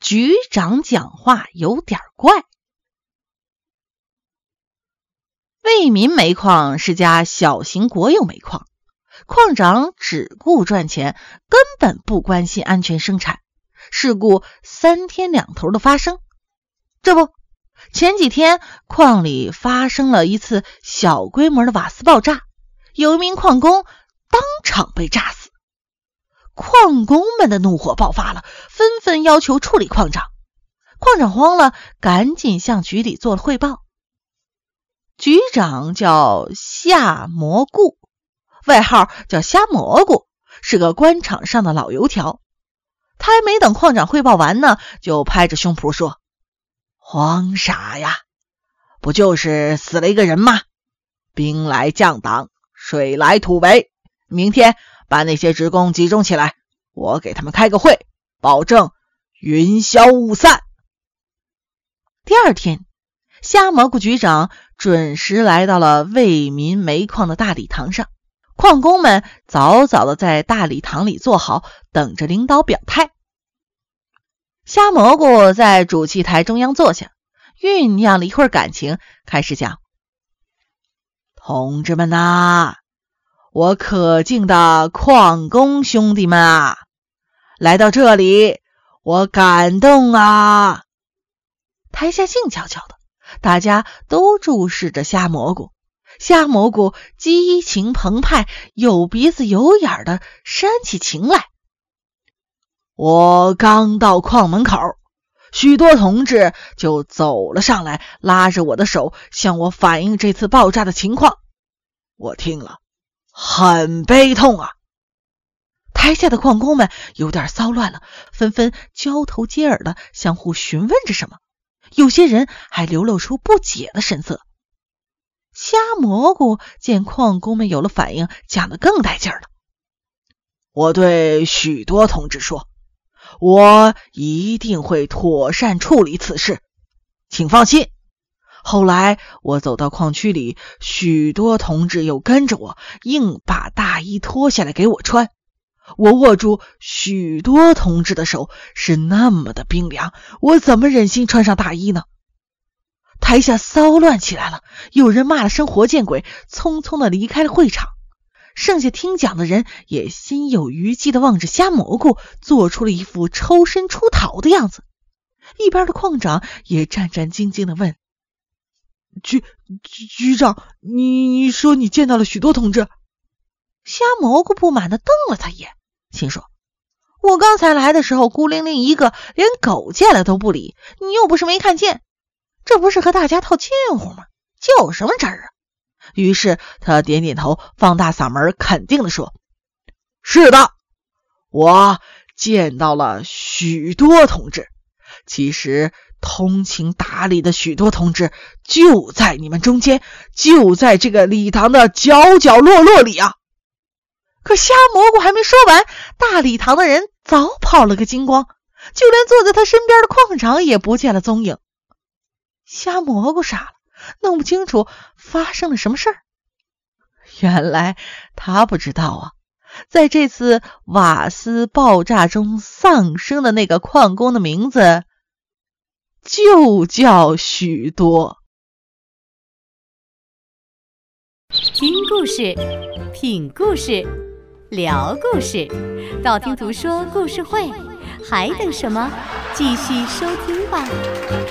局长讲话有点怪。为民煤矿是家小型国有煤矿，矿长只顾赚钱，根本不关心安全生产，事故3天2头的发生。这不，前几天矿里发生了一次小规模的瓦斯爆炸，有一名矿工当场被炸死。矿工们的怒火爆发了，纷纷要求处理矿长。矿长慌了，赶紧向局里做了汇报。局长叫夏蘑菇，外号叫虾蘑菇，是个官场上的老油条。他还没等矿长汇报完呢，就拍着胸脯说：慌啥呀，不就是死了一个人吗？兵来将挡，水来土围，明天把那些职工集中起来，我给他们开个会，保证云消雾散。第二天，虾蘑菇局长准时来到了为民煤矿的大礼堂上，矿工们早早的在大礼堂里坐好，等着领导表态。虾蘑菇在主席台中央坐下，酝酿了一会儿感情，开始讲：同志们呐，我可敬的矿工兄弟们啊，来到这里，我感动啊！台下静悄悄的，大家都注视着虾蘑菇。虾蘑菇激情澎湃，有鼻子有眼的煽起情来。我刚到矿门口，许多同志就走了上来，拉着我的手向我反映这次爆炸的情况。我听了很悲痛啊！台下的矿工们有点骚乱了，纷纷交头接耳的相互询问着什么，有些人还流露出不解的神色。虾蘑菇见矿工们有了反应，讲得更带劲了。我对许多同志说，我一定会妥善处理此事，请放心。后来我走到矿区里，许多同志又跟着我，硬把大衣脱下来给我穿。我握住许多同志的手是那么的冰凉，我怎么忍心穿上大衣呢？台下骚乱起来了，有人骂了声活见鬼，匆匆的离开了会场。剩下听讲的人也心有余悸的望着虾蘑菇，做出了一副抽身出逃的样子。一边的矿长也战战兢兢的问：局长，你说你见到了许多同志？虾蘑菇不满的瞪了他一眼，心说：我刚才来的时候孤零零一个，连狗见了都不理，你又不是没看见，这不是和大家套近乎吗？较什么真儿啊？于是他点点头，放大嗓门肯定地说：是的，我见到了许多同志，其实通情达理的许多同志就在你们中间，就在这个礼堂的角角落落里啊！可虾蘑菇还没说完，大礼堂的人早跑了个精光，就连坐在他身边的矿长也不见了踪影。虾蘑菇傻了，弄不清楚发生了什么事儿。原来他不知道啊，在这次瓦斯爆炸中丧生的那个矿工的名字就叫许多。 听故事，品故事，聊故事，道听途说故事会，还等什么？继续收听吧。